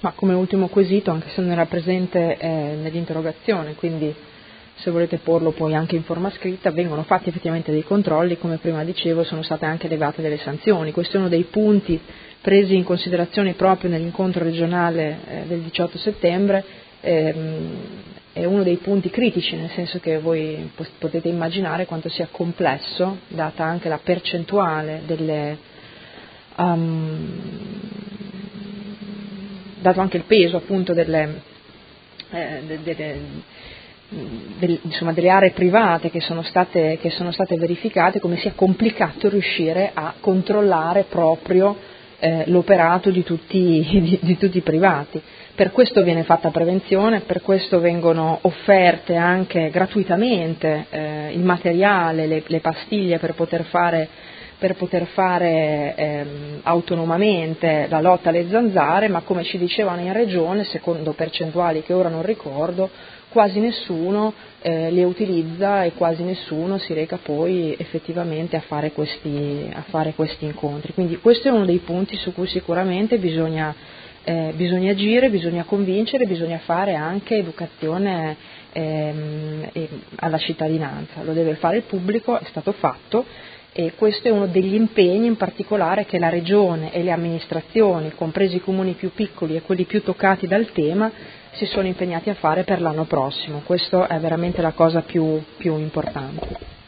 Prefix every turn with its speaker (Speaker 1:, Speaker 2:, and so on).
Speaker 1: Ma come ultimo quesito, anche se non era presente nell'interrogazione, quindi se volete porlo poi anche in forma scritta, vengono fatti effettivamente dei controlli, come prima dicevo sono state anche elevate delle sanzioni. Questo è uno dei punti presi in considerazione proprio nell'incontro regionale del 18 settembre, è uno dei punti critici, nel senso che voi potete immaginare quanto sia complesso, data anche la percentuale dato anche il peso appunto delle aree private che sono state verificate, come sia complicato riuscire a controllare proprio l'operato di tutti i privati. Per questo viene fatta prevenzione, per questo vengono offerte anche gratuitamente il materiale, le pastiglie per poter fare autonomamente la lotta alle zanzare, ma come ci dicevano in regione, secondo percentuali che ora non ricordo, quasi nessuno le utilizza e quasi nessuno si reca poi effettivamente a fare questi incontri. Quindi questo è uno dei punti su cui sicuramente bisogna agire, bisogna convincere, bisogna fare anche educazione alla cittadinanza. Lo deve fare il pubblico, è stato fatto, e questo è uno degli impegni in particolare che la Regione e le amministrazioni, compresi i comuni più piccoli e quelli più toccati dal tema, si sono impegnati a fare per l'anno prossimo. Questo è veramente la cosa più importante.